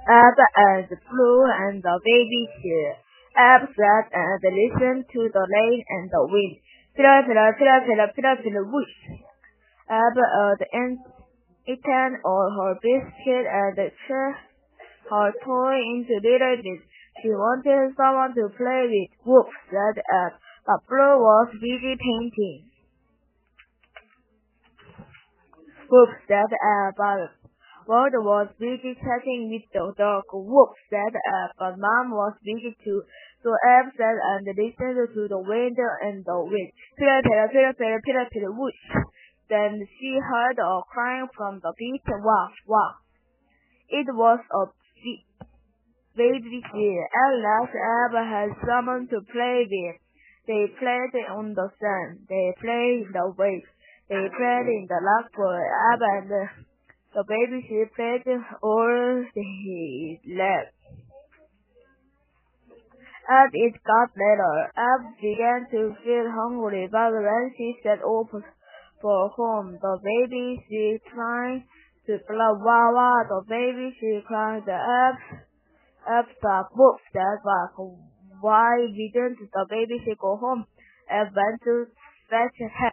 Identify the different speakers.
Speaker 1: Ab and Blue and the baby sheep. Ab sat and listened to the rain and the wind. Pitter, pitter, pitter, pitter, pitter, pitter, whoosh. Ab had eaten all her biscuit and threw her toy into little bits. She wanted someone to play with. Whoop, said Ab, but Blue was busy painting. Whoop, said Ab, but Ward was busy chatting with the dog. Whoop, said Ab, but Mom was busy too. So Ab sat and listened to the wind and the wind. Pitter, pitter, pitter, pitter, pitter, pitter, whoosh. Then she heard a crying from the beach. Wah, wah. It was a baby sheep. At last Ab had someone to play with. They played on the sand. They played in the waves. They played in the blackboard. Ab and the baby sheep played all they left. As it got later, Ab began to feel hungry, but when she set off for home, the baby sheep trying to play wah wah. The baby sheep cried. Ab stopped. Whoop, said back. Why didn't the baby sheep go home? Ab went to fetch help.